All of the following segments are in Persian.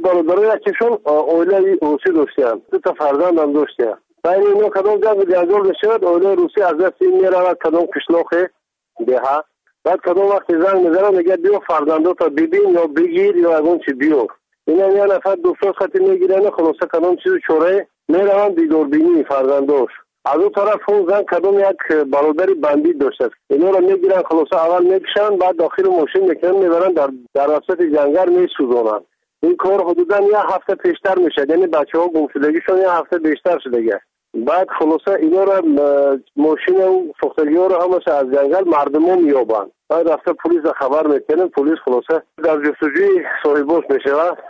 برادرای یکیشون اوله روسی داشتن، 2 تا فرزند هم داشتن. بین اینا کدام جنجال میشد، اوله روسی از دست این میرود کدام قشلاق ده. بعد کدام وقت زنگ میزنه میگه بیا فرزندو تا ببین یا بگیر یا اون چی بیار. اینا یه نفر دکتر خاطر میگیرن، خلاصه کدام چیز چوره میروند دیدار بینی فرزندوش. از اون طرف اون زن کدام یک برادری بندی داشته، اینا رو میگیرن، خلاصه اول میکشن، بعد داخل ماشین میکنن میبرن در وسط جنگل میسوزونن. این کار حدودا یه هفته پیشتر میشه، یعنی بچه‌ها گمشدگیشون یه هفته بیشتر شده. بعد خلاصه اینا رو ماشین و سوختگی ها رو همش از جنگل مردم ها میابن. بعد رفته پلیس خبر میکنن، پلیس خلاصه در جستجوی صاحباش میشه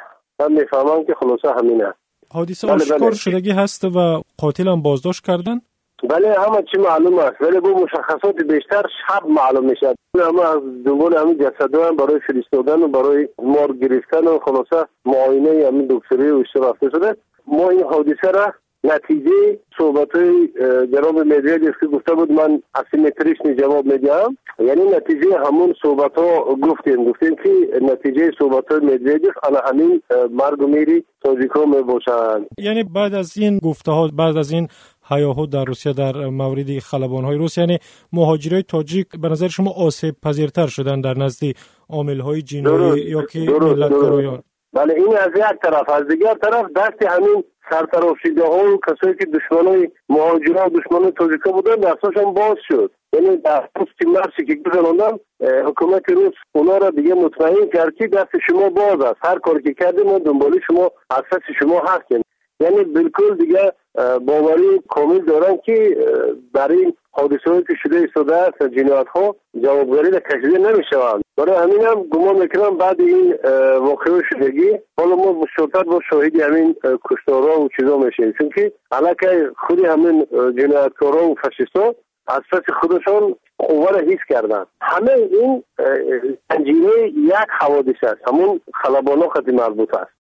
و میفهمن که خلاصه همینه. حادثه آشکار شدگی هست و قاتل هم بازداشت کردن؟ بله همه چی معلوم است، ولی با مشخصات بیشتر شب معلوم میشه. همه از دنبال همین جسدها هم برای فرستادن و برای مار گرفتن و خلاصه معاینه همین دکتری و اشترافته شده. ما این حادثه را نتیجه صحبت‌های جناب مدویدوف که گفته بود من اسیمتریش جواب میدم، یعنی نتیجه همون صحبت‌ها گفتیم که نتیجه صحبت‌های مدویدوف علی همین مرگ و میری تاجیک‌ها میباشند. یعنی بعد از این گفته‌ها، بعد از این هیاهو در روسیه در مورد خلبان‌های روسیه، یعنی مهاجرای تاجیک به نظر شما آسیب پذیرتر شدن در نزد عامل‌های جنایی یا که ملت‌گرایان؟ بله این از یک طرف، از دیگر طرف دست همین سرتراشیده ها و کسایی که دشمنای مهاجران و دشمنای تاجیکا بودن دستاشون باز شد. یعنی در پست مرسی که گذراندن حکومت روس اونا را دیگه مطمئن کرد که دست شما باز است، هر کاری که کردیم ما دنبال شما اساس شما هستیم. یعنی بالکل دیگه باوری کامل دارن که در این حادثه‌ای که شده ایستاده است جنایت‌ها جوابگری را کشیده نمی‌شوند. برای همین هم گمان میکنم بعد این واقعه شدگی حالا ما بشورتر با شاهدی همین کشتارها و چیزا میشیم، چون که علاقه خودی همین جنایتکارها و فاشیست‌ها از پس خودشان قوه را حس کردن. همه این انجیره یک حوادث است، همون خلبان‌ها خیلی مربوط است.